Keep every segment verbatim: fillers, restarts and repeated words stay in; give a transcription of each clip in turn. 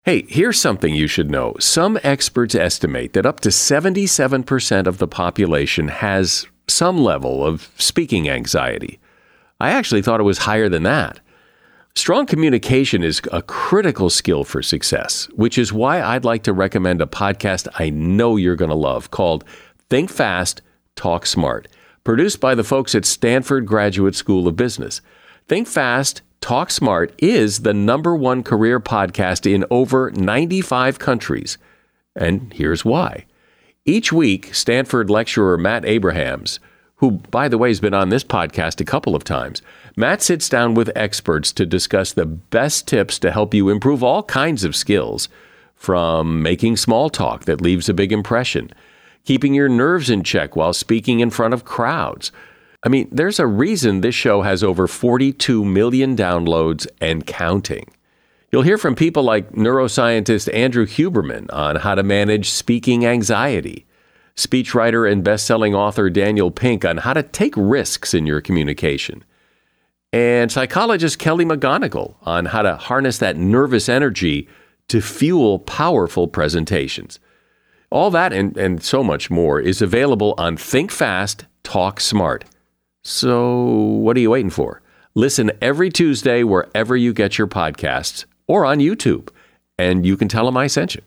Hey, here's something you should know. Some experts estimate that up to seventy-seven percent of the population has some level of speaking anxiety. I actually thought it was higher than that. Strong communication is a critical skill for success, which is why I'd like to recommend a podcast I know you're going to love called Think Fast, Talk Smart, produced by the folks at Stanford Graduate School of Business. Think Fast, Talk Smart is the number one career podcast in over ninety-five countries. And here's why. Each week, Stanford lecturer Matt Abrahams, who, by the way, has been on this podcast a couple of times, Matt sits down with experts to discuss the best tips to help you improve all kinds of skills, from making small talk that leaves a big impression, keeping your nerves in check while speaking in front of crowds. I mean, there's a reason this show has over forty-two million downloads and counting. You'll hear from people like neuroscientist Andrew Huberman on how to manage speaking anxiety, speechwriter and best-selling author Daniel Pink on how to take risks in your communication, and psychologist Kelly McGonigal on how to harness that nervous energy to fuel powerful presentations. All that and, and so much more is available on Think Fast, Talk Smart. So what are you waiting for? Listen every Tuesday wherever you get your podcasts or on YouTube, and you can tell them I sent you.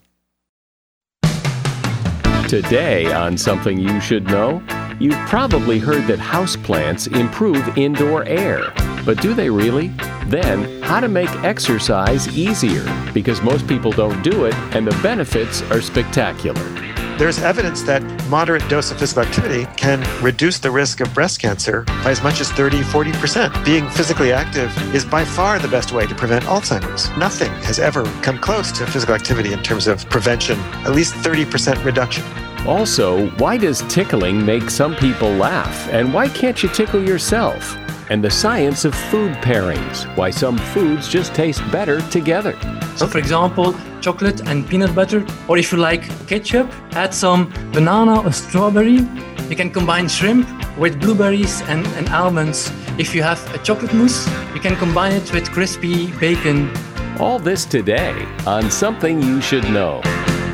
Today on Something You Should Know, you've probably heard that houseplants improve indoor air. But do they really? Then, how to make exercise easier, because most people don't do it, and the benefits are spectacular. There's evidence that moderate dose of physical activity can reduce the risk of breast cancer by as much as thirty, forty percent. Being physically active is by far the best way to prevent Alzheimer's. Nothing has ever come close to physical activity in terms of prevention, at least thirty percent reduction. Also, why does tickling make some people laugh? And why can't you tickle yourself? And the science of food pairings, why some foods just taste better together. So for example, chocolate and peanut butter, or if you like ketchup, add some banana or strawberry. You can combine shrimp with blueberries and, and almonds. If you have a chocolate mousse, you can combine it with crispy bacon. All this today on Something You Should Know.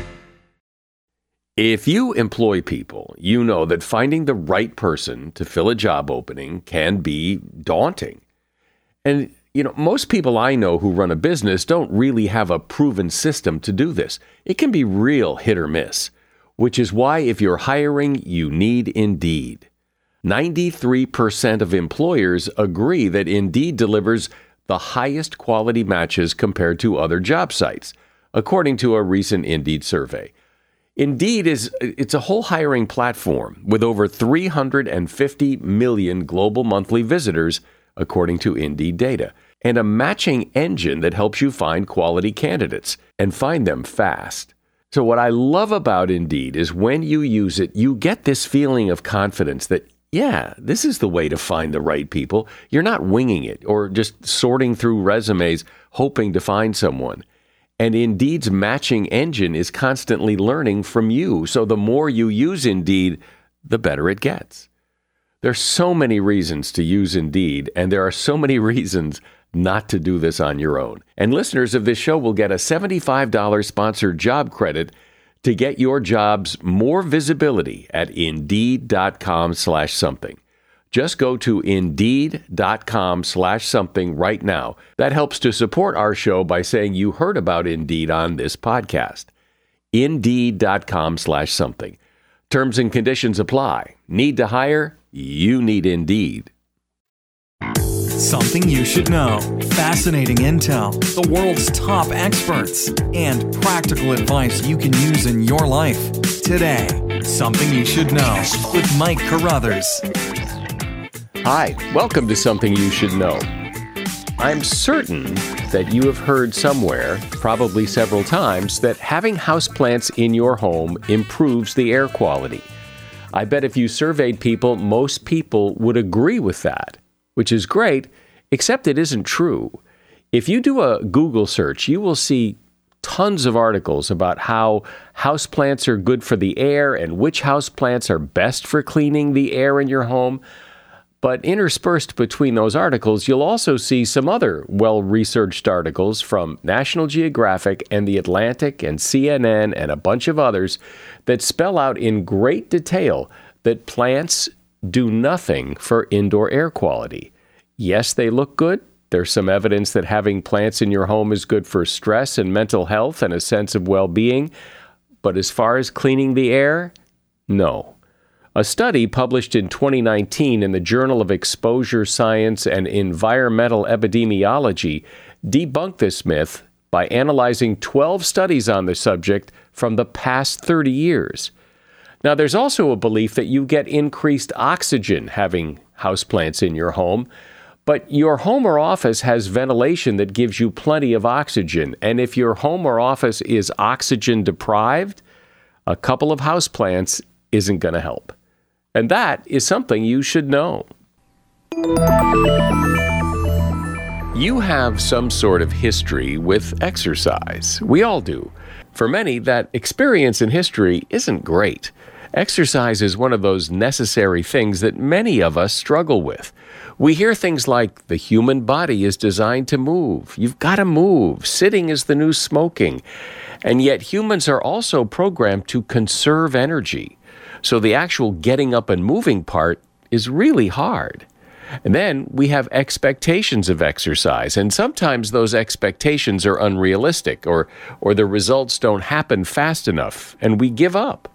If you employ people, you know that finding the right person to fill a job opening can be daunting. And, you know, most people I know who run a business don't really have a proven system to do this. It can be real hit or miss, which is why if you're hiring, you need Indeed. ninety-three percent of employers agree that Indeed delivers the highest quality matches compared to other job sites, according to a recent Indeed survey. Indeed is it's a whole hiring platform with over three hundred fifty million global monthly visitors, according to Indeed data, and a matching engine that helps you find quality candidates and find them fast. So what I love about Indeed is when you use it, you get this feeling of confidence that, yeah, this is the way to find the right people. You're not winging it or just sorting through resumes hoping to find someone. And Indeed's matching engine is constantly learning from you. So the more you use Indeed, the better it gets. There's so many reasons to use Indeed, and there are so many reasons not to do this on your own. And listeners of this show will get a seventy-five dollars sponsored job credit to get your jobs more visibility at Indeed.com slash something. Just go to Indeed.com slash something right now. That helps to support our show by saying you heard about Indeed on this podcast. Indeed.com slash something. Terms and conditions apply. Need to hire? You need Indeed. Something you should know. Fascinating intel, the world's top experts, and practical advice you can use in your life. Today, Something You Should Know with Mike Carruthers. Hi, welcome to Something You Should Know. I'm certain that you have heard somewhere, probably several times, that having houseplants in your home improves the air quality. I bet if you surveyed people, most people would agree with that, which is great, except it isn't true. If you do a Google search, you will see tons of articles about how houseplants are good for the air and which houseplants are best for cleaning the air in your home. But interspersed between those articles, you'll also see some other well-researched articles from National Geographic and The Atlantic and C N N and a bunch of others that spell out in great detail that plants do nothing for indoor air quality. Yes, they look good. There's some evidence that having plants in your home is good for stress and mental health and a sense of well-being. But as far as cleaning the air, no. A study published in twenty nineteen in the Journal of Exposure Science and Environmental Epidemiology debunked this myth by analyzing twelve studies on the subject from the past thirty years. Now, there's also a belief that you get increased oxygen having houseplants in your home, but your home or office has ventilation that gives you plenty of oxygen. And if your home or office is oxygen deprived, a couple of houseplants isn't going to help. And that is something you should know. You have some sort of history with exercise. We all do. For many, that experience in history isn't great. Exercise is one of those necessary things that many of us struggle with. We hear things like, the human body is designed to move. You've got to move. Sitting is the new smoking. And yet humans are also programmed to conserve energy. So the actual getting up and moving part is really hard. And then we have expectations of exercise, and sometimes those expectations are unrealistic, or, or the results don't happen fast enough, and we give up.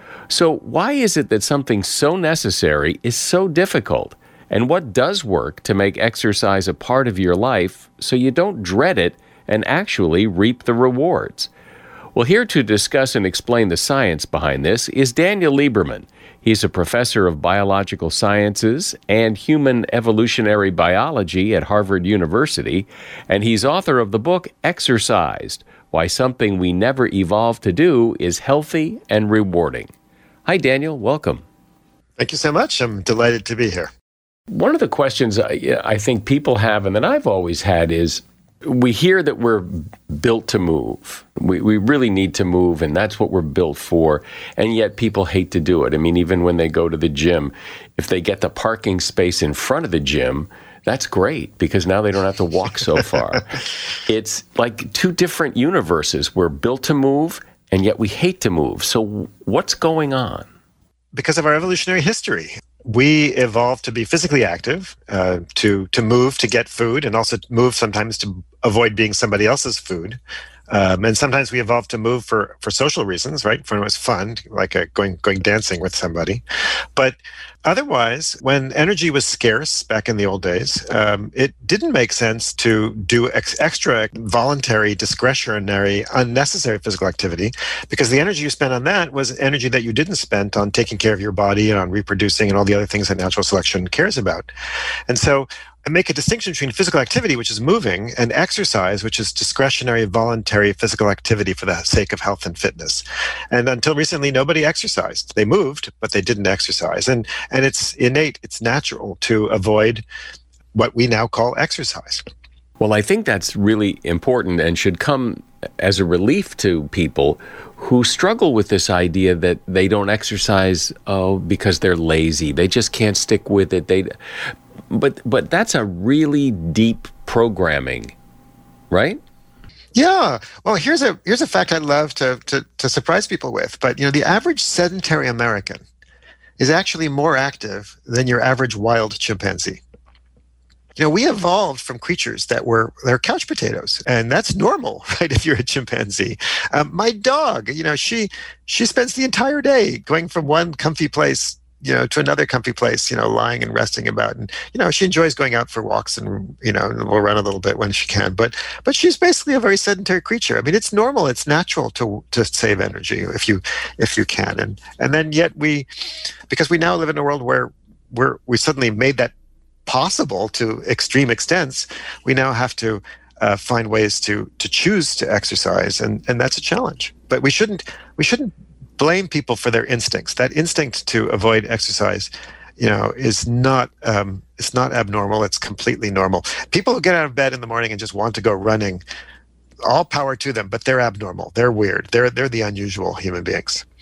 So why is it that something so necessary is so difficult? And what does work to make exercise a part of your life so you don't dread it and actually reap the rewards? Well, here to discuss and explain the science behind this is Daniel Lieberman. He's a professor of biological sciences and human evolutionary biology at Harvard University, and he's author of the book Exercised: Why Something We Never Evolved to Do is Healthy and Rewarding. Hi, Daniel. Welcome. Thank you so much. I'm delighted to be here. One of the questions I, I think people have, and that I've always had, is we hear that we're built to move. We we really need to move, and that's what we're built for. And yet people hate to do it. I mean, even when they go to the gym, if they get the parking space in front of the gym, that's great because now they don't have to walk so far. It's like two different universes. We're built to move, and yet we hate to move. So what's going on? Because of our evolutionary history. We evolved to be physically active, uh, to to move, to get food, and also move sometimes to avoid being somebody else's food. Um, and sometimes we evolved to move for, for social reasons, right? For when it was fun, like a, going going dancing with somebody. But otherwise, when energy was scarce back in the old days, um, it didn't make sense to do ex- extra voluntary, discretionary, unnecessary physical activity, because the energy you spent on that was energy that you didn't spend on taking care of your body and on reproducing and all the other things that natural selection cares about. And so I make a distinction between physical activity, which is moving, and exercise, which is discretionary, voluntary physical activity for the sake of health and fitness. And until recently, nobody exercised. They moved, but they didn't exercise. And and it's innate, it's natural to avoid what we now call exercise. Well, I think that's really important and should come as a relief to people who struggle with this idea that they don't exercise oh, because they're lazy. They just can't stick with it. They... But but that's a really deep programming, right? Yeah. Well, here's a here's a fact I'd love to, to to surprise people with. But you know, the average sedentary American is actually more active than your average wild chimpanzee. You know, we evolved from creatures that were they're couch potatoes, and that's normal, right? If you're a chimpanzee. Um, my dog, you know, she she spends the entire day going from one comfy place, you know, to another comfy place, you know, lying and resting about. And, you know, she enjoys going out for walks and, you know, will run a little bit when she can. But but she's basically a very sedentary creature. I mean, it's normal, it's natural to to save energy if you if you can. And and then yet we, because we now live in a world where we're we suddenly made that possible to extreme extents, we now have to uh, find ways to to choose to exercise, and and that's a challenge. But we shouldn't we shouldn't blame people for their instincts. That instinct to avoid exercise, you know, is not um, it's not abnormal. It's completely normal. People who get out of bed in the morning and just want to go running, all power to them, but they're abnormal. They're weird. They're they're the unusual human beings.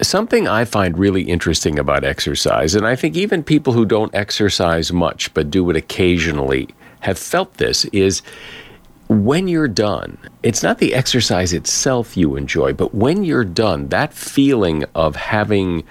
Something I find really interesting about exercise, and I think even people who don't exercise much but do it occasionally have felt this, is when you're done, it's not the exercise itself you enjoy, but when you're done, that feeling of having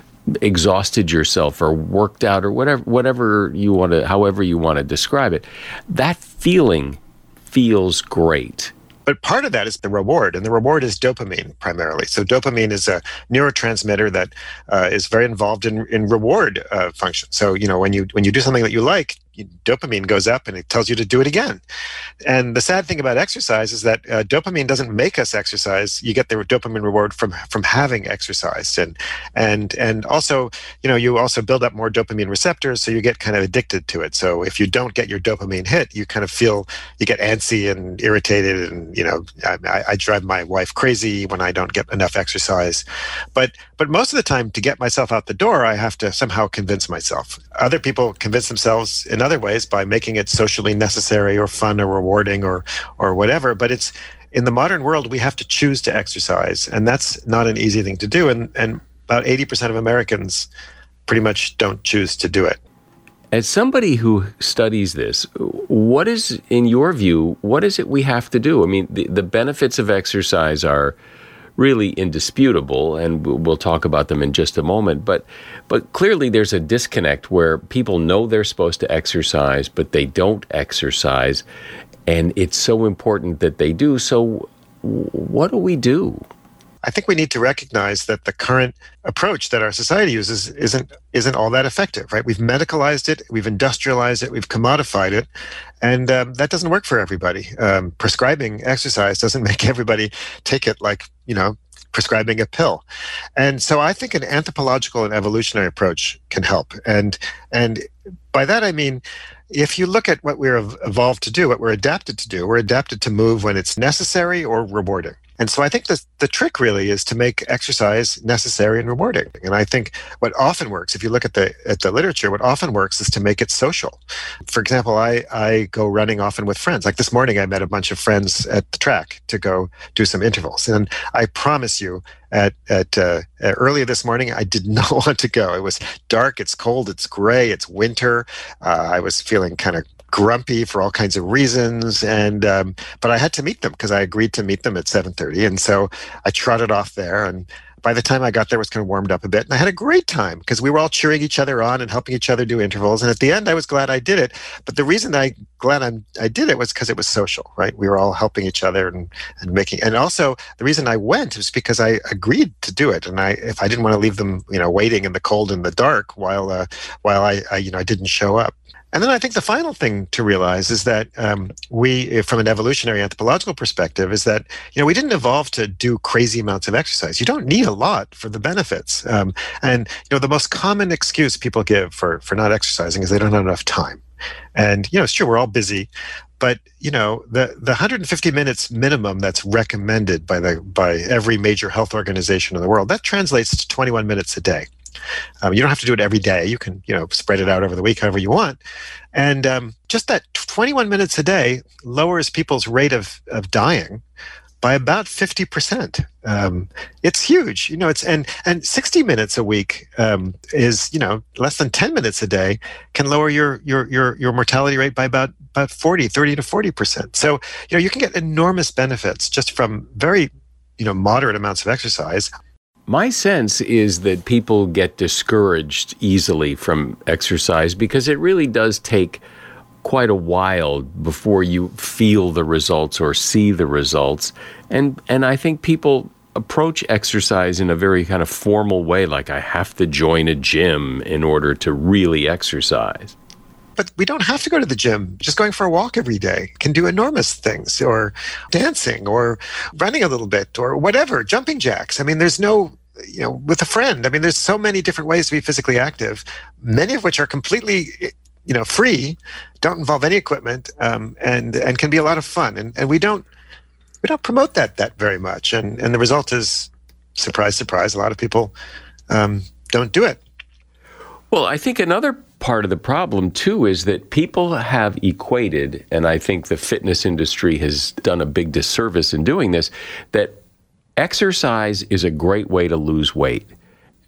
exhausted yourself or worked out or whatever, whatever you want to, however you want to describe it, that feeling feels great. But part of that is the reward, and the reward is dopamine primarily. So dopamine is a neurotransmitter that uh, is very involved in, in reward uh, function. So, you know, when you when you do something that you like, dopamine goes up and it tells you to do it again. And the sad thing about exercise is that uh, dopamine doesn't make us exercise. You get the dopamine reward from from having exercised. And and and also, you know, you also build up more dopamine receptors, so you get kind of addicted to it. So if you don't get your dopamine hit, you kind of feel, you get antsy and irritated. And, you know, I, I drive my wife crazy when I don't get enough exercise. But but most of the time, to get myself out the door, I have to somehow convince myself. Other people convince themselves in other ways by making it socially necessary or fun or rewarding or or whatever. But it's, in the modern world, we have to choose to exercise, and that's not an easy thing to do. And and about eighty percent of Americans pretty much don't choose to do it. As somebody who studies this, what is, in your view, what is it we have to do? I mean, the, the benefits of exercise are really indisputable, and we'll talk about them in just a moment. But but clearly there's a disconnect where people know they're supposed to exercise, but they don't exercise, and it's so important that they do. So what do we do? I think we need to recognize that the current approach that our society uses isn't isn't all that effective, right? We've medicalized it, we've industrialized it, we've commodified it, and um, that doesn't work for everybody. Um, prescribing exercise doesn't make everybody take it like, you know, prescribing a pill. And so I think an anthropological and evolutionary approach can help. And and by that I mean, if you look at what we're evolved to do, what we're adapted to do, we're adapted to move when it's necessary or rewarding. And so I think the, the trick really is to make exercise necessary and rewarding. And I think what often works, if you look at the at the literature, what often works is to make it social. For example, I, I go running often with friends. Like this morning, I met a bunch of friends at the track to go do some intervals. And I promise you, at, at uh, earlier this morning, I did not want to go. It was dark, it's cold, it's gray, it's winter. Uh, I was feeling kind of grumpy for all kinds of reasons, and um, but I had to meet them because I agreed to meet them at seven thirty, and so I trotted off there. And by the time I got there, it was kind of warmed up a bit, and I had a great time because we were all cheering each other on and helping each other do intervals. And at the end, I was glad I did it. But the reason I glad I'm, I did it was because it was social, right? We were all helping each other and and making. And also, the reason I went was because I agreed to do it, and I if I didn't want to leave them, you know, waiting in the cold and the dark while uh, while I, I you know I didn't show up. And then I think the final thing to realize is that um, we, from an evolutionary anthropological perspective, is that, you know, we didn't evolve to do crazy amounts of exercise. You don't need a lot for the benefits. Um, and, you know, the most common excuse people give for, for not exercising is they don't have enough time. And, you know, it's true, we're all busy. But, you know, the, the one hundred fifty minutes minimum that's recommended by the by every major health organization in the world, that translates to twenty-one minutes a day. Um, you don't have to do it every day. You can, you know, spread it out over the week however you want. And um, just that twenty-one minutes a day lowers people's rate of, of dying by about fifty percent. Um, it's huge, you know, it's, and, and sixty minutes a week um, is, you know, less than ten minutes a day can lower your, your, your, your mortality rate by about, about forty, thirty to forty percent. So, you know, you can get enormous benefits just from very, you know, moderate amounts of exercise. My sense is that people get discouraged easily from exercise because it really does take quite a while before you feel the results or see the results. And and I think people approach exercise in a very kind of formal way, like I have to join a gym in order to really exercise. But we don't have to go to the gym. Just going for a walk every day can do enormous things, or dancing, or running a little bit, or whatever, jumping jacks. I mean, there's no, you know, with a friend. I mean, there's so many different ways to be physically active, many of which are completely, you know, free, don't involve any equipment, um, and and can be a lot of fun. And and we don't we don't promote that that very much. And and the result is, surprise, surprise, a lot of people um, don't do it. Well, I think another part of the problem, too, is that people have equated, and I think the fitness industry has done a big disservice in doing this, that exercise is a great way to lose weight.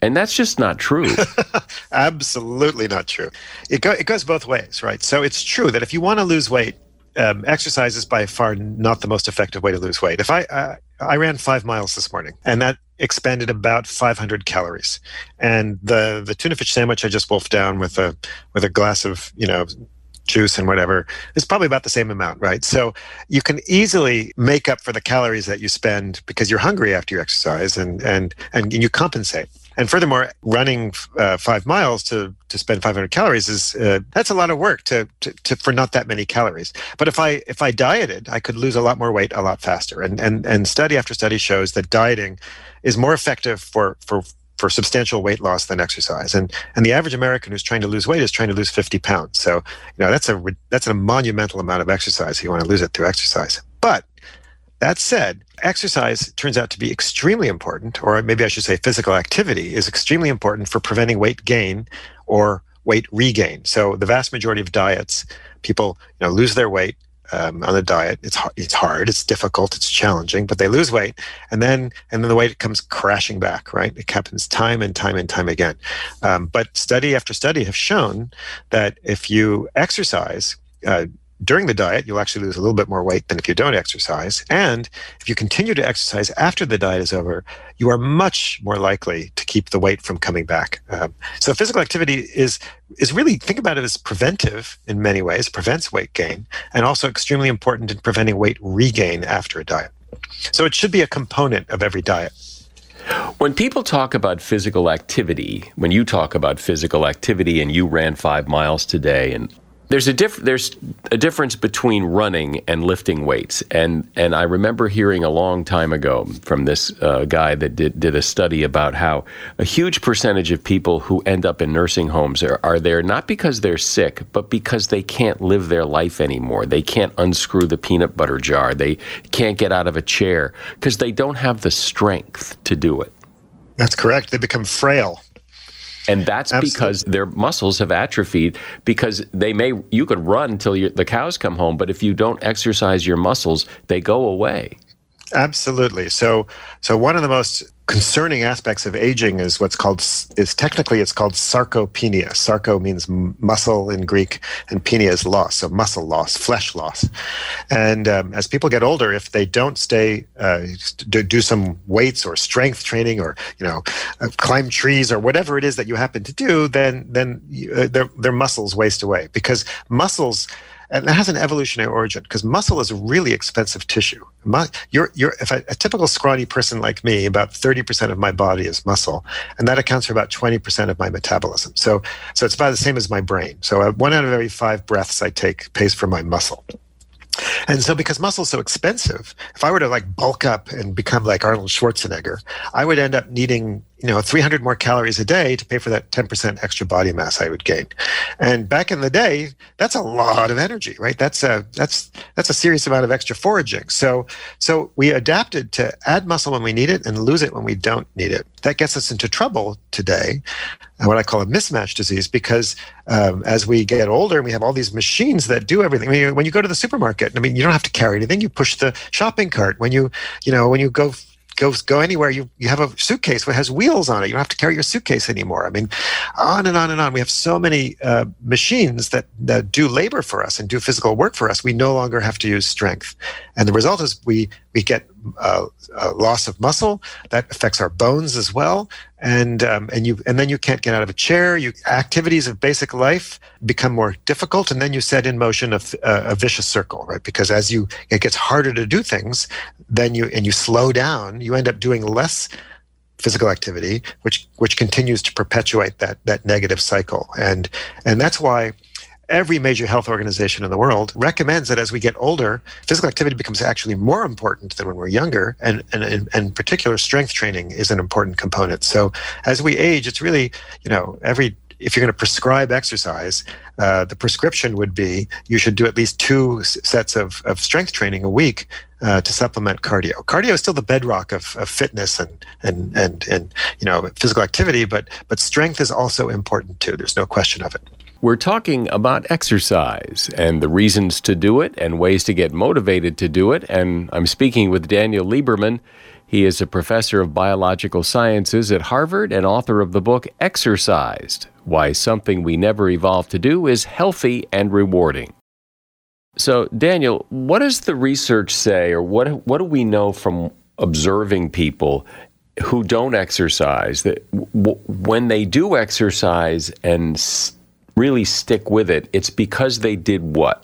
And that's just not true. Absolutely not true. It, go, it goes both ways, right? So it's true that if you want to lose weight, um, exercise is by far not the most effective way to lose weight. If I uh, I ran five miles this morning, and that expended about five hundred calories, and the the tuna fish sandwich I just wolfed down with a with a glass of you know juice and whatever is probably about the same amount, right? So you can easily make up for the calories that you spend because you're hungry after you exercise, and and and you compensate. And furthermore, running uh, five miles to, to spend five hundred calories is uh, that's a lot of work to, to, to for not that many calories. But if I if I dieted, I could lose a lot more weight a lot faster. And and and study after study shows that dieting is more effective for for for substantial weight loss than exercise. And and the average American who's trying to lose weight is trying to lose fifty pounds. So you know that's a that's a monumental amount of exercise if you want to lose it through exercise. But that said, exercise turns out to be extremely important, or maybe I should say physical activity is extremely important for preventing weight gain or weight regain. So the vast majority of diets, people you know lose their weight um, on the diet. It's hard, it's hard, it's difficult, it's challenging, but they lose weight, and then and then the weight comes crashing back, right? It happens time and time and time again. Um, but study after study have shown that if you exercise, uh, during the diet, you'll actually lose a little bit more weight than if you don't exercise. And if you continue to exercise after the diet is over, you are much more likely to keep the weight from coming back. Um, so physical activity is is really, think about it as preventive in many ways, prevents weight gain, and also extremely important in preventing weight regain after a diet. So it should be a component of every diet. When people talk about physical activity, when you talk about physical activity and you ran five miles today, and There's a diff- there's a difference between running and lifting weights, and and I remember hearing a long time ago from this uh, guy that did did a study about how a huge percentage of people who end up in nursing homes are, are there not because they're sick, but because they can't live their life anymore. They can't unscrew the peanut butter jar. They can't get out of a chair because they don't have the strength to do it. That's correct. They become frail. And that's Absolutely. Because their muscles have atrophied, because they may, you could run until you, the cows come home, but if you don't exercise your muscles, they go away. Absolutely. So, so one of the most concerning aspects of aging is what's called, is technically it's called sarcopenia. Sarco means muscle in Greek, and penia is loss, so muscle loss, flesh loss. And um, as people get older, if they don't stay, uh, do, do some weights or strength training, or you know, uh, climb trees or whatever it is that you happen to do, then then you, uh, their their muscles waste away, because muscles. And that has an evolutionary origin, because muscle is a really expensive tissue. You're, you're, if I, a typical scrawny person like me, about thirty percent of my body is muscle, and that accounts for about twenty percent of my metabolism. So, so it's about the same as my brain. So uh, one out of every five breaths I take pays for my muscle. And so because muscle is so expensive, if I were to like bulk up and become like Arnold Schwarzenegger, I would end up needing, you know, three hundred more calories a day to pay for that ten percent extra body mass I would gain. And back in the day, that's a lot of energy, right? That's a that's that's a serious amount of extra foraging. So so we adapted to add muscle when we need it and lose it when we don't need it. That gets us into trouble today, what I call a mismatch disease, because um, as we get older and we have all these machines that do everything. I mean, when you go to the supermarket, I mean, you don't have to carry anything. You push the shopping cart. When you, you know, when you go go go anywhere, you you have a suitcase that has wheels on it. You don't have to carry your suitcase anymore. I mean, on and on and on. We have so many uh, machines that, that do labor for us and do physical work for us. We no longer have to use strength. And the result is we we get uh, a loss of muscle that affects our bones as well. And um, and you and then you can't get out of a chair. You activities of basic life become more difficult, and then you set in motion a, a vicious circle, right? Because as you it gets harder to do things, then you and you slow down. You end up doing less physical activity, which which continues to perpetuate that that negative cycle. And and that's why every major health organization in the world recommends that as we get older, physical activity becomes actually more important than when we're younger, and, and, and in particular, strength training is an important component. So as we age, it's really, you know, every if you're going to prescribe exercise, uh, the prescription would be you should do at least two s- sets of, of strength training a week uh, to supplement cardio. Cardio is still the bedrock of, of fitness and, and, and, and, you know, physical activity, but, but strength is also important too. There's no question of it. We're talking about exercise and the reasons to do it and ways to get motivated to do it. And I'm speaking with Daniel Lieberman. He is a professor of biological sciences at Harvard and author of the book Exercised: Why Something We Never Evolved to Do is Healthy and Rewarding. So, Daniel, what does the research say, or what what do we know from observing people who don't exercise, that w- when they do exercise and s- really stick with it, it's because they did what?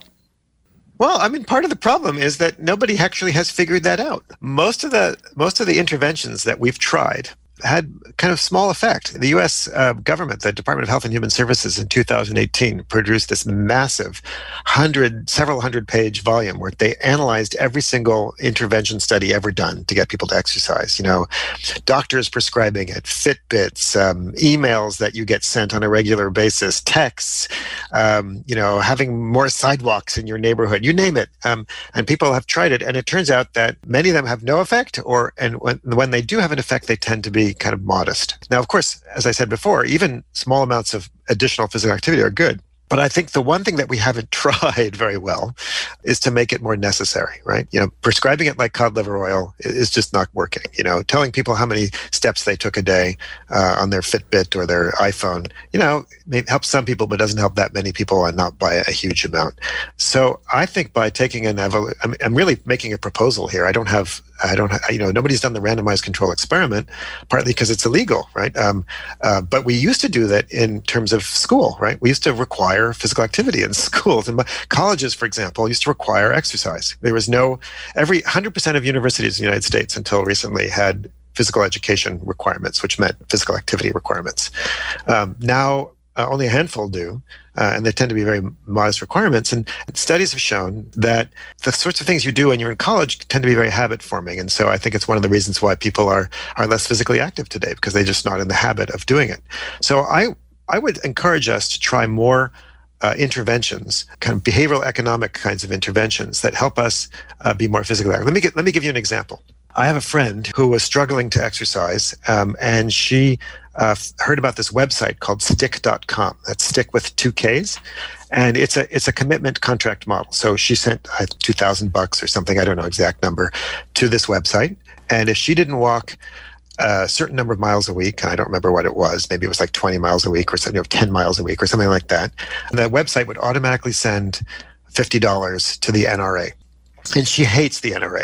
Well, I mean, part of the problem is that nobody actually has figured that out. Most of the most of the interventions that we've tried had kind of small effect. The U S uh, government, the Department of Health and Human Services in two thousand eighteen produced this massive hundred, several hundred page volume where they analyzed every single intervention study ever done to get people to exercise. You know, doctors prescribing it, Fitbits, um, emails that you get sent on a regular basis, texts, um, you know, having more sidewalks in your neighborhood, you name it. Um, and people have tried it. And it turns out that many of them have no effect, or and when, when they do have an effect, they tend to be kind of modest. Now, of course, as I said before, even small amounts of additional physical activity are good. But I think the one thing that we haven't tried very well is to make it more necessary, right? You know, prescribing it like cod liver oil is just not working. You know, telling people how many steps they took a day uh, on their Fitbit or their iPhone, you know, it helps some people, but doesn't help that many people, and not by a huge amount. So I think by taking an evol- I'm, I'm really making a proposal here. I don't have I don't, you know, nobody's done the randomized control experiment, partly because it's illegal, right? Um, uh, but we used to do that in terms of school, right? We used to require physical activity in schools. And colleges, for example, used to require exercise. There was no, every one hundred percent of universities in the United States until recently had physical education requirements, which meant physical activity requirements. Um, now, Uh, only a handful do, uh, and they tend to be very modest requirements. And studies have shown that the sorts of things you do when you're in college tend to be very habit-forming. And so I think it's one of the reasons why people are are less physically active today, because they're just not in the habit of doing it. So I I would encourage us to try more uh, interventions, kind of behavioral economic kinds of interventions that help us uh, be more physically active. Let me get, let me give you an example. I have a friend who was struggling to exercise, um, and she uh, heard about this website called stick dot com. That's stick with two Ks. And it's a it's a commitment contract model. So she sent uh, two thousand bucks or something, I don't know exact number, to this website. And if she didn't walk a certain number of miles a week, and I don't remember what it was, maybe it was like twenty miles a week or something, you know, ten miles a week or something like that, the website would automatically send fifty dollars to the N R A. And she hates the N R A.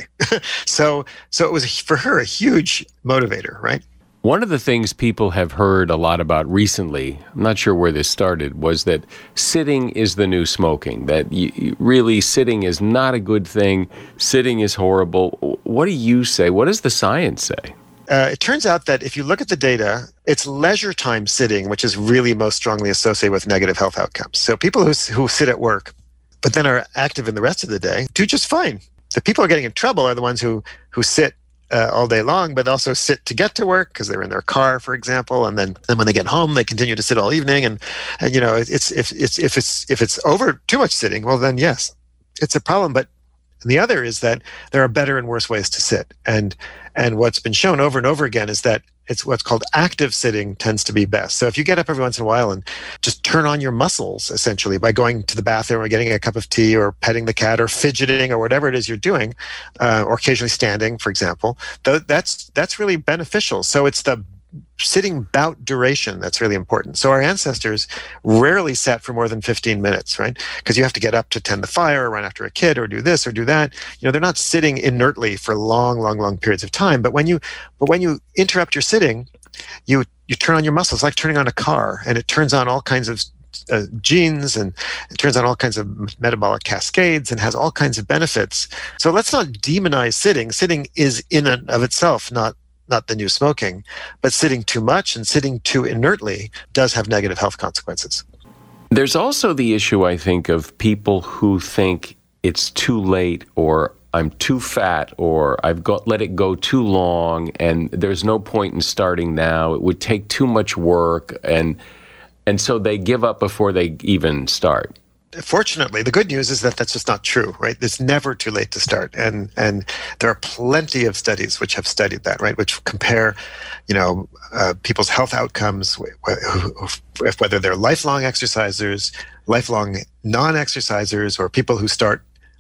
so so it was, for her, a huge motivator, right? One of the things people have heard a lot about recently, I'm not sure where this started, was that sitting is the new smoking, that you, you really sitting is not a good thing, sitting is horrible. What do you say? What does the science say? Uh, it turns out that if you look at the data, it's leisure time sitting, which is really most strongly associated with negative health outcomes. So people who who sit at work but then are active in the rest of the day, do just fine. The people who are getting in trouble are the ones who who sit uh, all day long, but also sit to get to work because they're in their car, for example, and then and when they get home, they continue to sit all evening. And, and you know, it's if it's if it's if it's over too much sitting, well, then yes, it's a problem. But the other is that there are better and worse ways to sit, and and what's been shown over and over again is that it's what's called active sitting tends to be best. So if you get up every once in a while and just turn on your muscles, essentially, by going to the bathroom or getting a cup of tea or petting the cat or fidgeting or whatever it is you're doing, uh, or occasionally standing, for example, th- that's that's really beneficial. So it's the sitting bout duration that's really important. So our ancestors rarely sat for more than fifteen minutes, right? Because you have to get up to tend the fire, or run after a kid, or do this or do that. You know, they're not sitting inertly for long, long, long periods of time. But when you, but when you interrupt your sitting, you you turn on your muscles, like turning on a car, and it turns on all kinds of uh, genes, and it turns on all kinds of metabolic cascades, and has all kinds of benefits. So let's not demonize sitting. Sitting is in and of itself not not the new smoking, but sitting too much and sitting too inertly does have negative health consequences. There's also the issue, I think, of people who think it's too late, or I'm too fat, or I've got let it go too long, and there's no point in starting now. It would take too much work, and and so they give up before they even start. Fortunately, the good news is that that's just not true, right? It's never too late to start. And and there are plenty of studies which have studied that, right? Which compare, you know, uh, people's health outcomes, whether they're lifelong exercisers, lifelong non-exercisers, or people who start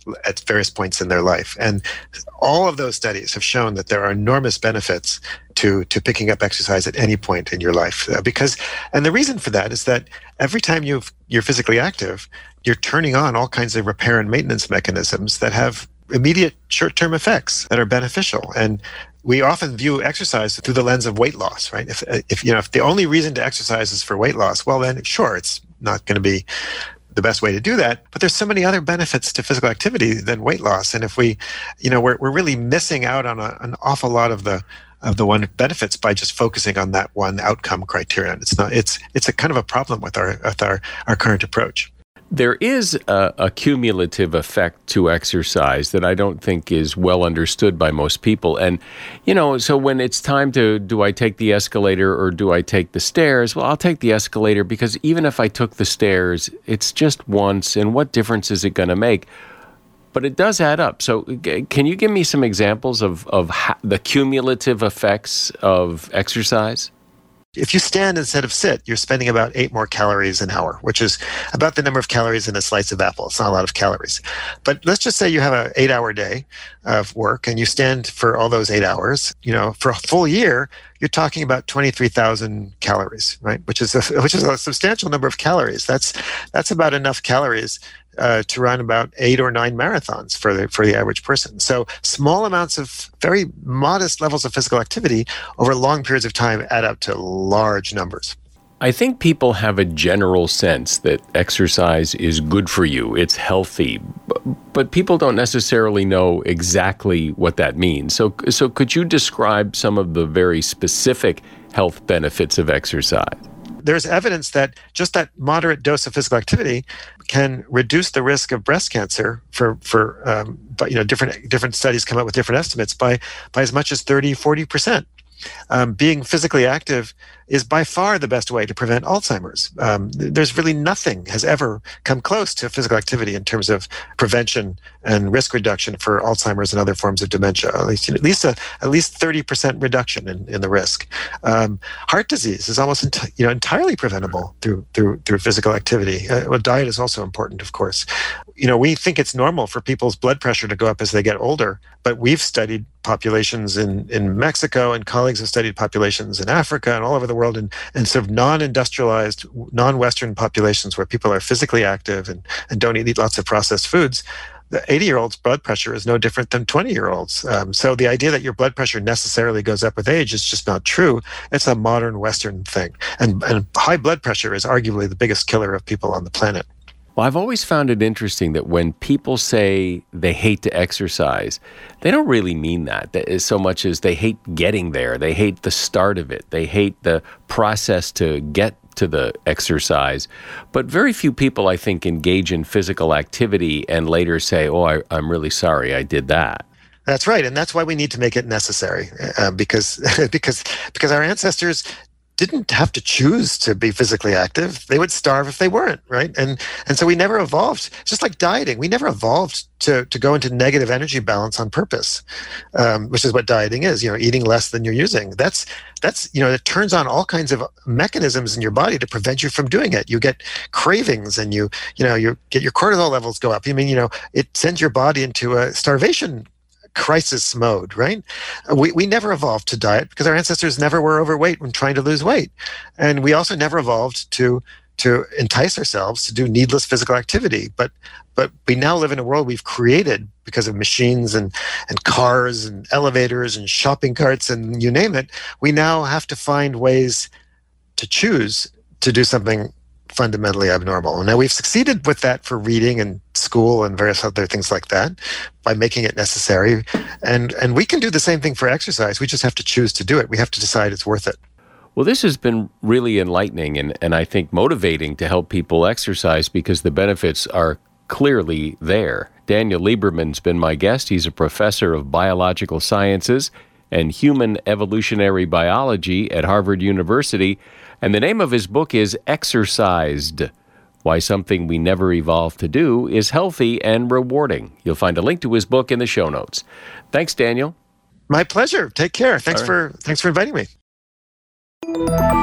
at various points in their life. And all of those studies have shown that there are enormous benefits to, to picking up exercise at any point in your life. Uh, because, and the reason for that is that every time you've, you're physically active, you're turning on all kinds of repair and maintenance mechanisms that have immediate short-term effects that are beneficial. And we often view exercise through the lens of weight loss, right? If, if you know, if the only reason to exercise is for weight loss, well, then sure, it's not going to be the best way to do that. But there's so many other benefits to physical activity than weight loss. And if we, you know, we're we're really missing out on a, an awful lot of the of the one benefits by just focusing on that one outcome criterion. It's not. It's it's a kind of a problem with our with our, our current approach. There is a, a cumulative effect to exercise that I don't think is well understood by most people. And, you know, so when it's time to, do I take the escalator or do I take the stairs? Well, I'll take the escalator because even if I took the stairs, it's just once. And what difference is it going to make? But it does add up. So can you give me some examples of, of ha- the cumulative effects of exercise? If you stand instead of sit, you're spending about eight more calories an hour, which is about the number of calories in a slice of apple. It's not a lot of calories. But let's just say you have an eight-hour day of work and you stand for all those eight hours. You know, for a full year, you're talking about twenty-three thousand calories, right? Which is a, which is a substantial number of calories. That's that's about enough calories Uh, to run about eight or nine marathons for the for the average person. So small amounts of very modest levels of physical activity over long periods of time add up to large numbers. I think people have a general sense that exercise is good for you, it's healthy, but people don't necessarily know exactly what that means. So, so could you describe some of the very specific health benefits of exercise? There's evidence that just that moderate dose of physical activity can reduce the risk of breast cancer for, for um, but, you know, different different studies come up with different estimates by, by as much as thirty, forty percent. Um, being physically active is by far the best way to prevent Alzheimer's. Um, there's really nothing has ever come close to physical activity in terms of prevention and risk reduction for Alzheimer's and other forms of dementia. At least, you know, at least a at least thirty percent reduction in, in the risk. Um, heart disease is almost enti- you know entirely preventable through through through physical activity. Uh, well, diet is also important, of course. You know, we think it's normal for people's blood pressure to go up as they get older, but we've studied populations in, in Mexico, and colleagues have studied populations in Africa and all over the world, and, and sort of non-industrialized, non-Western populations where people are physically active and, and don't eat lots of processed foods. The eighty-year-old's blood pressure is no different than twenty-year-olds. Um, so the idea that your blood pressure necessarily goes up with age is just not true. It's a modern Western thing. And, and high blood pressure is arguably the biggest killer of people on the planet. Well, I've always found it interesting that when people say they hate to exercise, they don't really mean that so much as they hate getting there. They hate the start of it. They hate the process to get to the exercise. But very few people, I think, engage in physical activity and later say, oh, I, I'm really sorry I did that. That's right. And that's why we need to make it necessary, uh, because because because our ancestors didn't have to choose to be physically active. They would starve if they weren't, right? And and so we never evolved, just like dieting, we never evolved to, to go into negative energy balance on purpose, um, which is what dieting is, you know, eating less than you're using. That's, that's you know, it turns on all kinds of mechanisms in your body to prevent you from doing it. You get cravings and you, you know, you get your cortisol levels go up. I mean, you know, it sends your body into a starvation crisis mode, right? We we never evolved to diet because our ancestors never were overweight when trying to lose weight. And we also never evolved to to entice ourselves to do needless physical activity. But but we now live in a world we've created because of machines and, and cars and elevators and shopping carts and you name it. We now have to find ways to choose to do something fundamentally abnormal. And now we've succeeded with that for reading and school and various other things like that by making it necessary. And and we can do the same thing for exercise. We just have to choose to do it. We have to decide it's worth it. Well, this has been really enlightening and, and I think motivating to help people exercise because the benefits are clearly there. Daniel Lieberman's been my guest. He's a professor of biological sciences and human evolutionary biology at Harvard University. And the name of his book is Exercised, Why Something We Never Evolved to Do is Healthy and Rewarding. You'll find a link to his book in the show notes. Thanks, Daniel. My pleasure. Take care. Thanks right. for thanks for inviting me.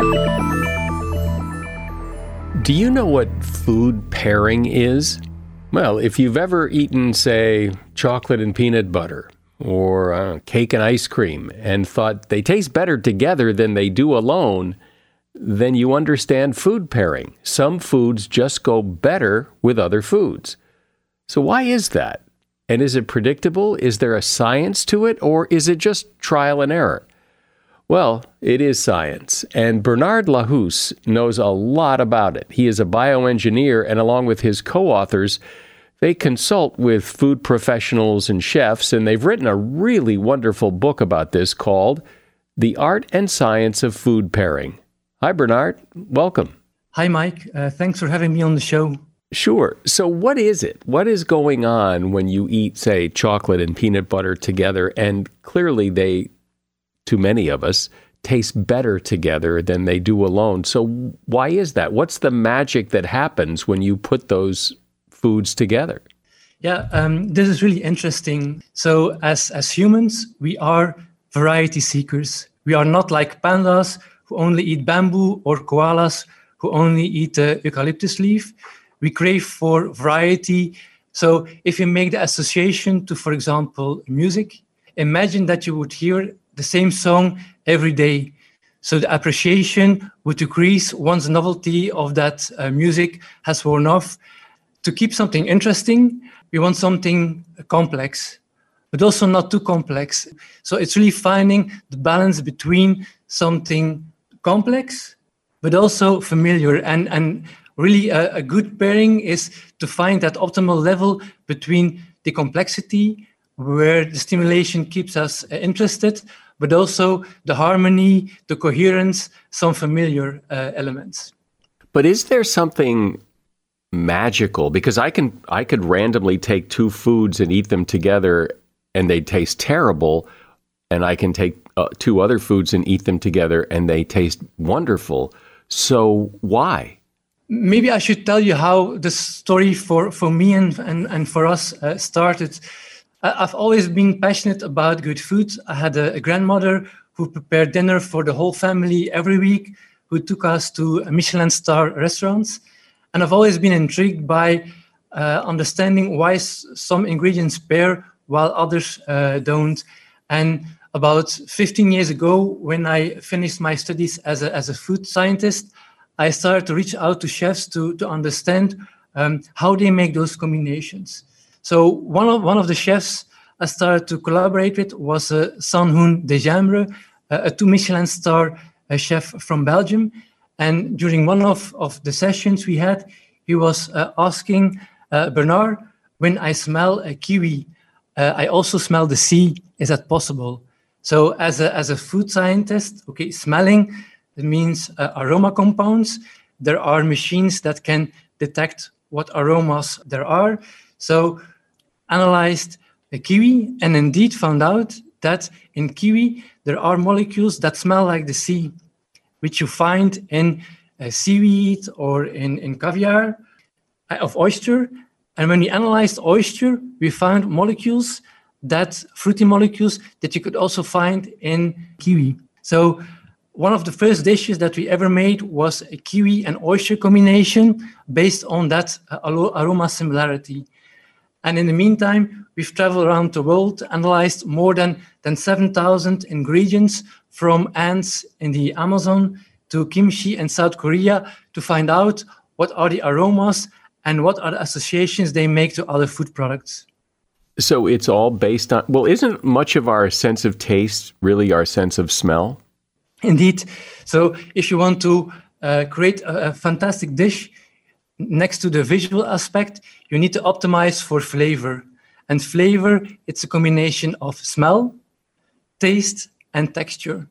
Do you know what food pairing is? Well, if you've ever eaten, say, chocolate and peanut butter or uh, cake and ice cream and thought they taste better together than they do alone, then you understand food pairing. Some foods just go better with other foods. So why is that? And is it predictable? Is there a science to it, or is it just trial and error? Well, it is science, and Bernard Lahous knows a lot about it. He is a bioengineer, and along with his co-authors, they consult with food professionals and chefs, and they've written a really wonderful book about this called The Art and Science of Food Pairing. Hi, Bernard. Welcome. Hi, Mike. Uh, thanks for having me on the show. Sure. So what is it? What is going on when you eat, say, chocolate and peanut butter together, and clearly they, to many of us, taste better together than they do alone? So why is that? What's the magic that happens when you put those foods together? Yeah, um, this is really interesting. So as, as humans, we are variety seekers. We are not like pandas who only eat bamboo or koalas who only eat uh, eucalyptus leaf. We crave for variety. So if you make the association to, for example, music, imagine that you would hear the same song every day. So the appreciation would decrease once the novelty of that uh, music has worn off. To keep something interesting, we want something complex, but also not too complex. So it's really finding the balance between something complex, but also familiar. And, and really a, a good pairing is to find that optimal level between the complexity, where the stimulation keeps us uh, interested, but also the harmony, the coherence, some familiar uh, elements. But is there something magical? Because I can, I could randomly take two foods and eat them together and they taste terrible, and I can take uh, two other foods and eat them together and they taste wonderful. So why? Maybe I should tell you how the story for, for me and, and, and for us uh, started. I've always been passionate about good food. I had a, a grandmother who prepared dinner for the whole family every week, who took us to Michelin star restaurants. And I've always been intrigued by uh, understanding why s- some ingredients pair while others uh, don't. And about fifteen years ago, when I finished my studies as a, as a food scientist, I started to reach out to chefs to, to understand um, how they make those combinations. So one of one of the chefs I started to collaborate with was uh, Sanhoun Desjambres, uh, a two Michelin star uh, chef from Belgium. And during one of, of the sessions we had, he was uh, asking uh, Bernard, when I smell a kiwi, uh, I also smell the sea. Is that possible? So as a as a food scientist, okay, smelling, it means uh, aroma compounds. There are machines that can detect what aromas there are. So analyzed a kiwi and indeed found out that in kiwi, there are molecules that smell like the sea, which you find in uh, seaweed or in, in caviar uh, of oyster. And when we analyzed oyster, we found molecules that, fruity molecules, that you could also find in kiwi. So one of the first dishes that we ever made was a kiwi and oyster combination based on that uh, aroma similarity. And in the meantime, we've traveled around the world, analyzed more than, than seven thousand ingredients from ants in the Amazon to kimchi in South Korea to find out what are the aromas and what are the associations they make to other food products. So it's all based on, well, isn't much of our sense of taste really our sense of smell? Indeed. So if you want to uh, create a, a fantastic dish, next to the visual aspect, you need to optimize for flavor. And flavor, it's a combination of smell, taste, and texture.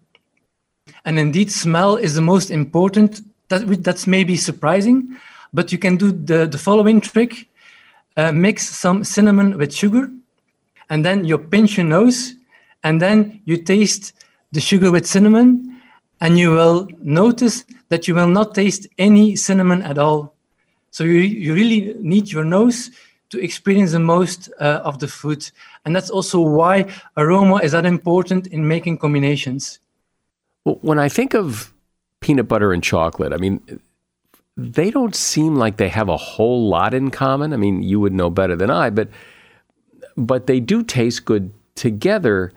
And indeed, smell is the most important. That, that's maybe surprising, but you can do the, the following trick. Uh, mix some cinnamon with sugar, and then you pinch your nose, and then you taste the sugar with cinnamon, and you will notice that you will not taste any cinnamon at all. So you, you really need your nose to experience the most uh, of the food. And that's also why aroma is that important in making combinations. Well, when I think of peanut butter and chocolate, I mean, they don't seem like they have a whole lot in common. I mean, you would know better than I, but but they do taste good together,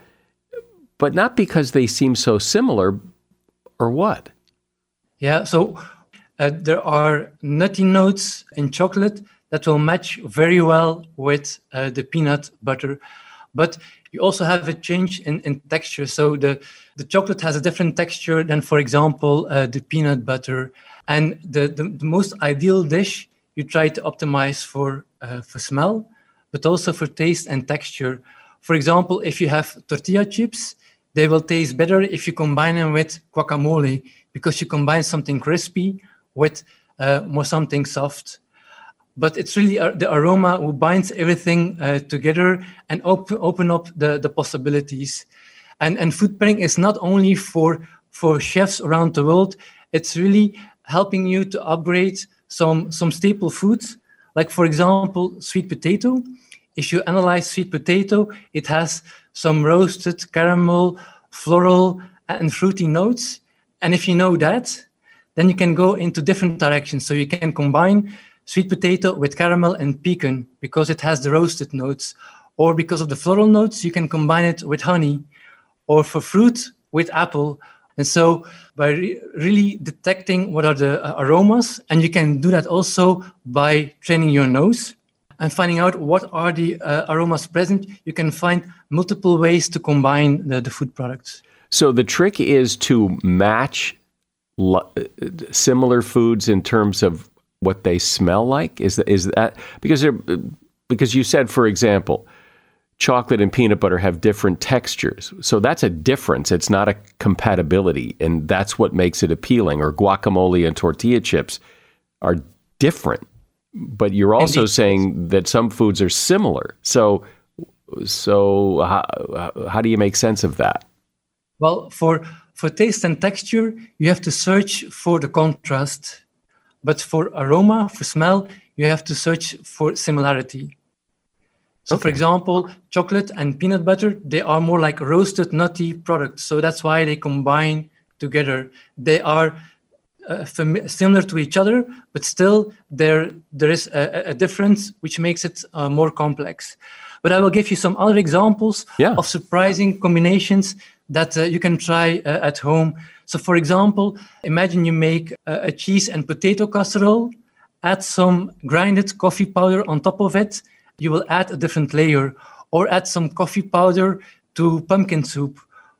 but not because they seem so similar, or what? Yeah, so uh, there are nutty notes in chocolate that will match very well with uh, the peanut butter. But you also have a change in, in texture. So the, the chocolate has a different texture than, for example, uh, the peanut butter. And the, the, the most ideal dish, you try to optimize for, uh, for smell, but also for taste and texture. For example, if you have tortilla chips, they will taste better if you combine them with guacamole, because you combine something crispy with uh, more something soft. But it's really uh, the aroma who binds everything uh, together and op- open up the, the possibilities. And, and food pairing is not only for, for chefs around the world, it's really helping you to upgrade some, some staple foods. Like, for example, sweet potato. If you analyze sweet potato, it has some roasted caramel, floral, and fruity notes. And if you know that, then you can go into different directions. So you can combine sweet potato with caramel and pecan because it has the roasted notes. Or because of the floral notes, you can combine it with honey. Or for fruit, with apple. And so by re- really detecting what are the uh, aromas, and you can do that also by training your nose and finding out what are the uh, aromas present, you can find multiple ways to combine the, the food products. So the trick is to match lo- similar foods in terms of what they smell like? Is that, is that because they're, because you said, for example, chocolate and peanut butter have different textures. So that's a difference. It's not a compatibility. And that's what makes it appealing. Or guacamole and tortilla chips are different. But you're also Indeed. saying that some foods are similar. So so how, how do you make sense of that? Well, for, for taste and texture, you have to search for the contrast. But for aroma, for smell, you have to search for similarity. So, okay. For example, chocolate and peanut butter, they are more like roasted, nutty products. So that's why they combine together. They are uh, fam- similar to each other, but still there there is a, a difference which makes it uh, more complex. But I will give you some other examples yeah. of surprising combinations that uh, you can try uh, at home. So, for example, imagine you make a, a cheese and potato casserole, add some grinded coffee powder on top of it. You will add a different layer, or add some coffee powder to pumpkin soup.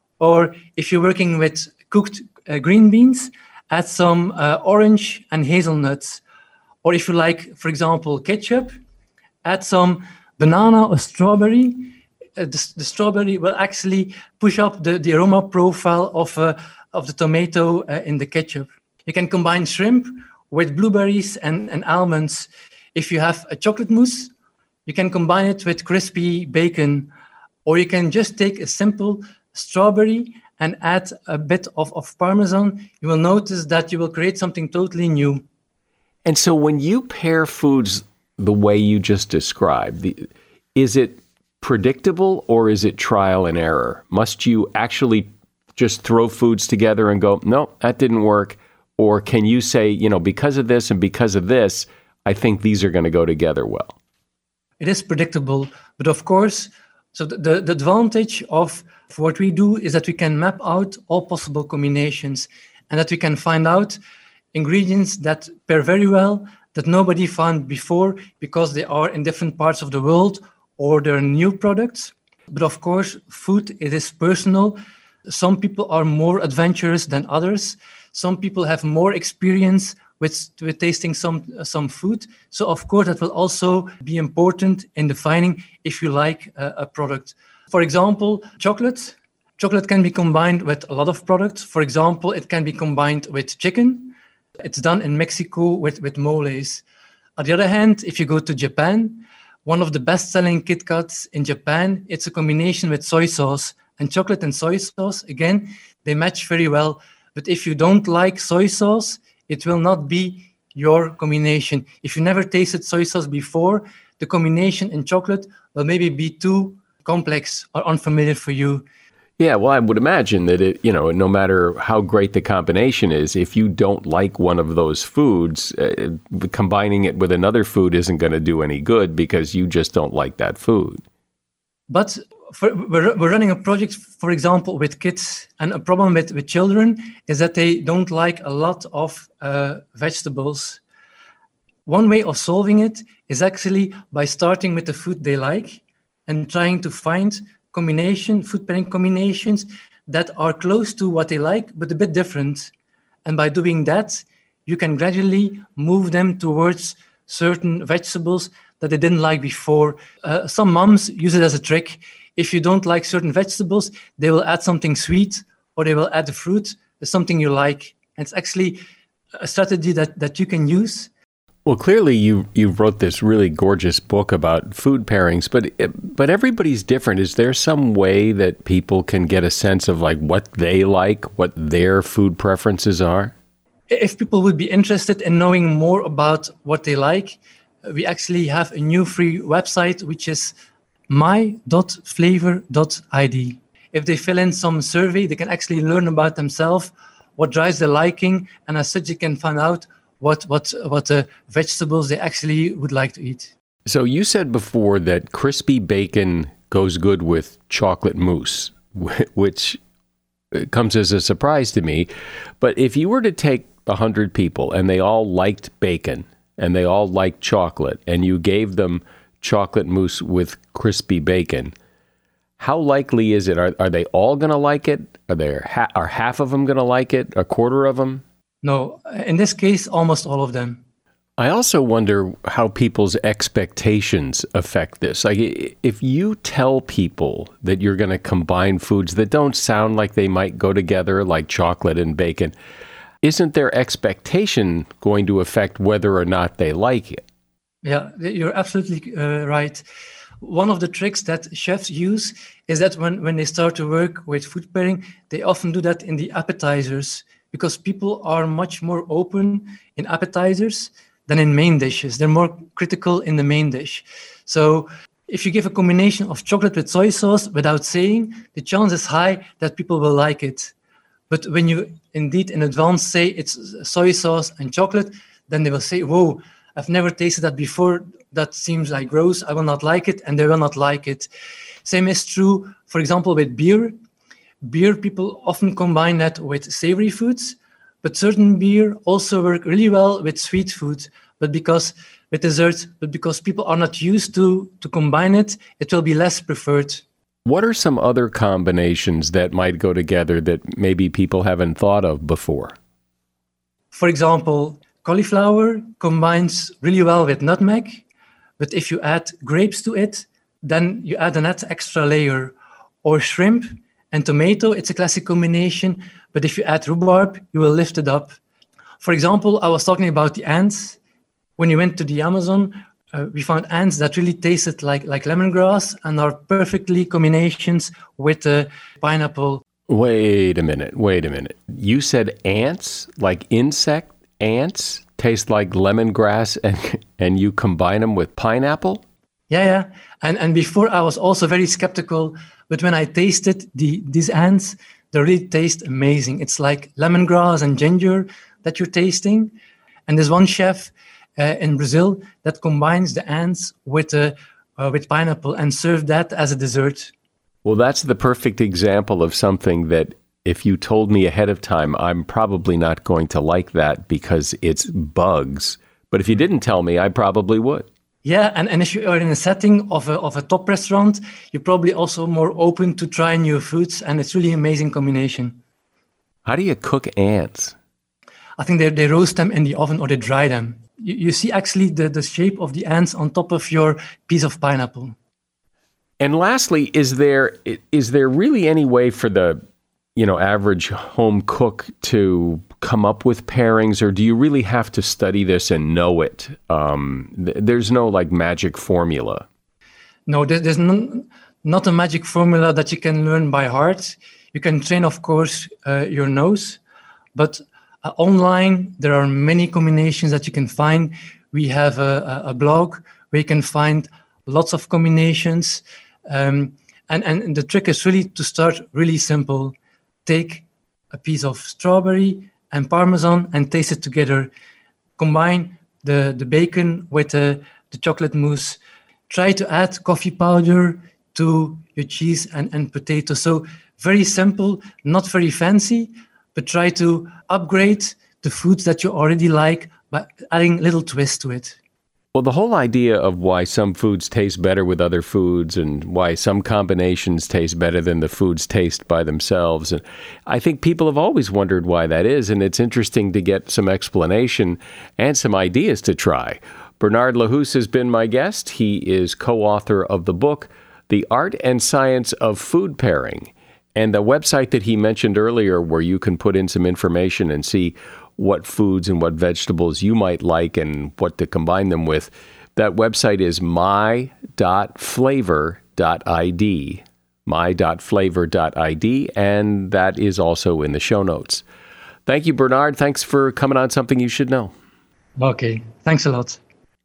Or if you're working with cooked uh, green beans, add some uh, orange and hazelnuts. Or if you like, for example, ketchup, add some banana or strawberry. Uh, the, the strawberry will actually push up the, the aroma profile of, uh, of the tomato uh, in the ketchup. You can combine shrimp with blueberries and, and almonds. If you have a chocolate mousse, you can combine it with crispy bacon, or you can just take a simple strawberry and add a bit of, of Parmesan. You will notice that you will create something totally new. And so when you pair foods the way you just described, the, is it predictable or is it trial and error? Must you actually just throw foods together and go, no, that didn't work? Or can you say, you know, because of this and because of this, I think these are going to go together well? It is predictable, but of course, so the, the, the advantage of what we do is that we can map out all possible combinations and that we can find out ingredients that pair very well, that nobody found before because they are in different parts of the world or they're new products. But of course, food, it is personal. Some people are more adventurous than others. Some people have more experience with, with tasting some uh, some food. So of course, that will also be important in defining if you like uh, a product. For example, chocolate. Chocolate can be combined with a lot of products. For example, it can be combined with chicken. It's done in Mexico with, with moles. On the other hand, if you go to Japan, one of the best-selling Kit Kats in Japan, it's a combination with soy sauce. And chocolate and soy sauce, again, they match very well. But if you don't like soy sauce, it will not be your combination. If you never tasted soy sauce before, the combination in chocolate will maybe be too complex or unfamiliar for you. Yeah, well, I would imagine that it, you know, no matter how great the combination is, if you don't like one of those foods, uh, combining it with another food isn't going to do any good because you just don't like that food. But for, we're, we're running a project, for example, with kids, and a problem with, with children is that they don't like a lot of uh, vegetables. One way of solving it is actually by starting with the food they like and trying to find combination, food pairing combinations that are close to what they like, but a bit different. And by doing that, you can gradually move them towards certain vegetables that they didn't like before. Uh, some moms use it as a trick. If you don't like certain vegetables, they will add something sweet or they will add a fruit, something you like. And it's actually a strategy that, that you can use. Well, clearly you you wrote this really gorgeous book about food pairings, but but everybody's different. Is there some way that people can get a sense of like what they like, what their food preferences are? If people would be interested in knowing more about what they like, we actually have a new free website, which is my dot flavor dot I D. If they fill in some survey, they can actually learn about themselves, what drives their liking, and as such, you can find out what what what uh, vegetables they actually would like to eat. So you said before that crispy bacon goes good with chocolate mousse, which comes as a surprise to me. But if you were to take one hundred people and they all liked bacon and they all liked chocolate and you gave them chocolate mousse with crispy bacon, how likely is it? Are, are they all going to like it? Are there ha- are half of them going to like it? A quarter of them? No, in this case, almost all of them. I also wonder how people's expectations affect this. Like, if you tell people that you're going to combine foods that don't sound like they might go together, like chocolate and bacon, isn't their expectation going to affect whether or not they like it? Yeah, you're absolutely uh, right. One of the tricks that chefs use is that when, when they start to work with food pairing, they often do that in the appetizers, because people are much more open in appetizers than in main dishes. They're more critical in the main dish. So if you give a combination of chocolate with soy sauce without saying, the chance is high that people will like it. But when you indeed in advance say it's soy sauce and chocolate, then they will say, whoa, I've never tasted that before. That seems like gross. I will not like it, and they will not like it. Same is true, for example, with beer. Beer, people often combine that with savory foods, but certain beer also work really well with sweet food. But because with desserts, but because people are not used to to combine it, it will be less preferred. What are some other combinations that might go together that maybe people haven't thought of before? For example, cauliflower combines really well with nutmeg, but if you add grapes to it, then you add an extra layer. Or shrimp and tomato, it's a classic combination, but if you add rhubarb, you will lift it up. For example, I was talking about the ants. When you went to the Amazon, uh, we found ants that really tasted like, like lemongrass and are perfectly combinations with uh, pineapple. Wait a minute, wait a minute. You said ants, like insect ants, taste like lemongrass and, and you combine them with pineapple? Yeah, yeah. And and before I was also very skeptical, but when I tasted the these ants, they really taste amazing. It's like lemongrass and ginger that you're tasting. And there's one chef uh, in Brazil that combines the ants with uh, uh, with pineapple and served that as a dessert. Well, that's the perfect example of something that if you told me ahead of time, I'm probably not going to like that because it's bugs. But if you didn't tell me, I probably would. Yeah, and, and if you are in a setting of a of a top restaurant, you're probably also more open to try new foods, and it's really amazing combination. How do you cook ants? I think they they roast them in the oven or they dry them. You, you see actually the, the shape of the ants on top of your piece of pineapple. And lastly, is there is there really any way for the you know average home cook to come up with pairings, or do you really have to study this and know it? Um, th- there's no like magic formula. No, there, there's no, not a magic formula that you can learn by heart. You can train, of course, uh, your nose, but uh, online there are many combinations that you can find. We have a, a blog where you can find lots of combinations. Um, And, and the trick is really to start really simple. Take a piece of strawberry and Parmesan and taste it together. Combine the, the bacon with the, the chocolate mousse. Try to add coffee powder to your cheese and, and potato. So very simple, not very fancy, but try to upgrade the foods that you already like by adding a little twist to it. Well, the whole idea of why some foods taste better with other foods and why some combinations taste better than the foods taste by themselves, and I think people have always wondered why that is, and it's interesting to get some explanation and some ideas to try. Bernard Lahoussaye has been my guest. He is co-author of the book, The Art and Science of Food Pairing, and the website that he mentioned earlier where you can put in some information and see what foods and what vegetables you might like and what to combine them with. That website is my dot flavor dot I D, my dot flavor dot I D, and that is also in the show notes. Thank you, Bernard. Thanks for coming on Something You Should Know. Okay, thanks a lot.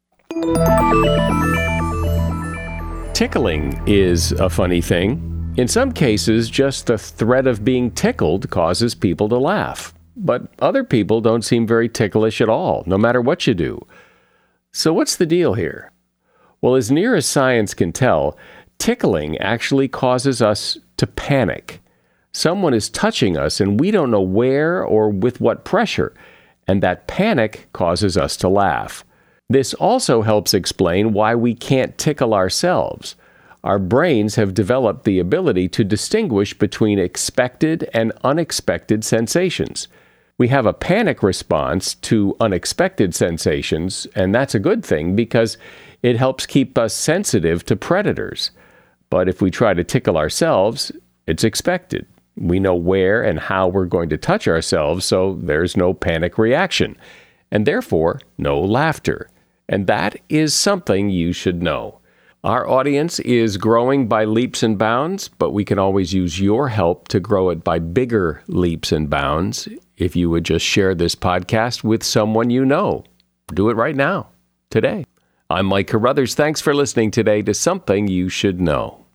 Tickling is a funny thing. In some cases, just the threat of being tickled causes people to laugh. But other people don't seem very ticklish at all, no matter what you do. So what's the deal here? Well, as near as science can tell, tickling actually causes us to panic. Someone is touching us and we don't know where or with what pressure, and that panic causes us to laugh. This also helps explain why we can't tickle ourselves. Our brains have developed the ability to distinguish between expected and unexpected sensations. We have a panic response to unexpected sensations, and that's a good thing because it helps keep us sensitive to predators. But if we try to tickle ourselves, it's expected. We know where and how we're going to touch ourselves, so there's no panic reaction, and therefore no laughter. And that is something you should know. Our audience is growing by leaps and bounds, but we can always use your help to grow it by bigger leaps and bounds. If you would just share this podcast with someone you know, do it right now, today. I'm Mike Carruthers. Thanks for listening today to Something You Should Know.